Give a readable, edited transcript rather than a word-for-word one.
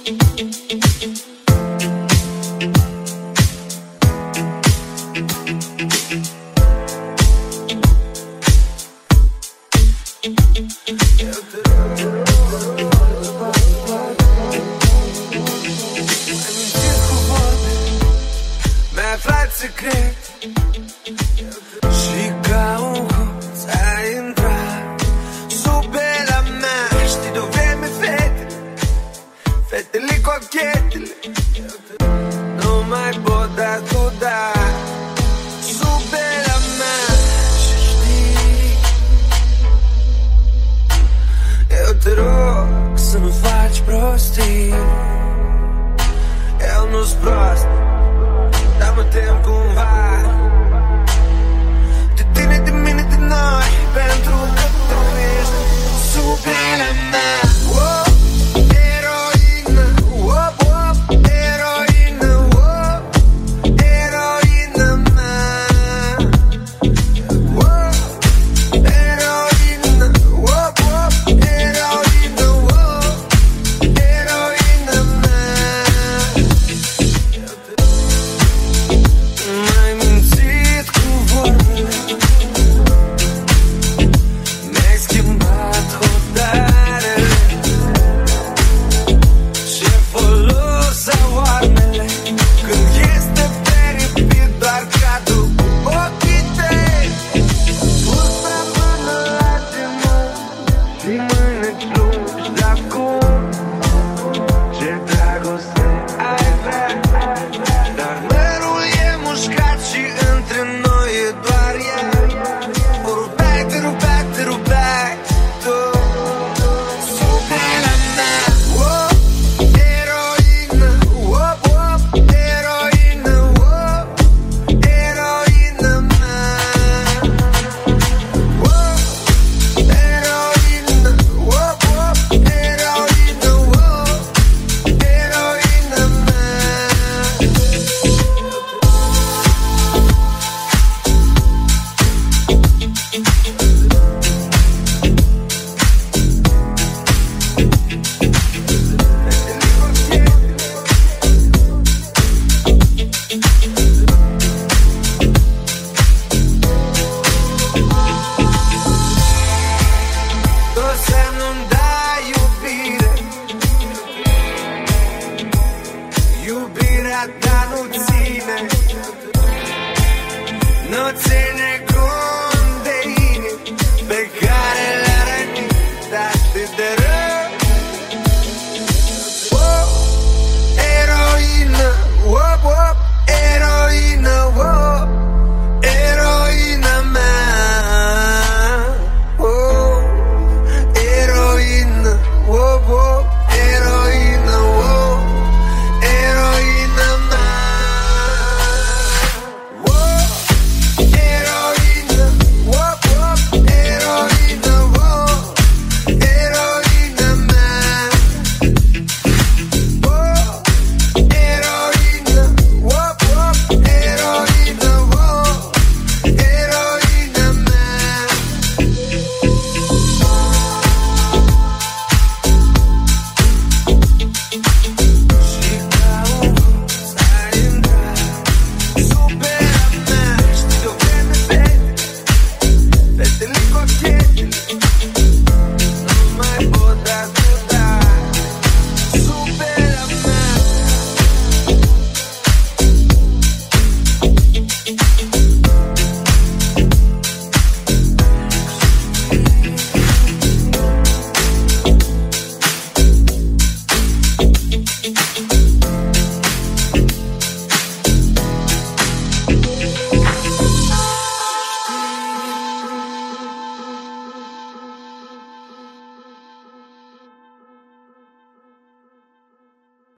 Mi-ai aflat secret și ca un hoț ai intrat sub bela mea. Știi de-o vreme fetele cochetele nu mai pot da tu da sub bela mea. Și știi, eu te rog să nu faci prostii. Eu nu-s prost, dar mă tem cumva de tine, de mine, de noi. Pentru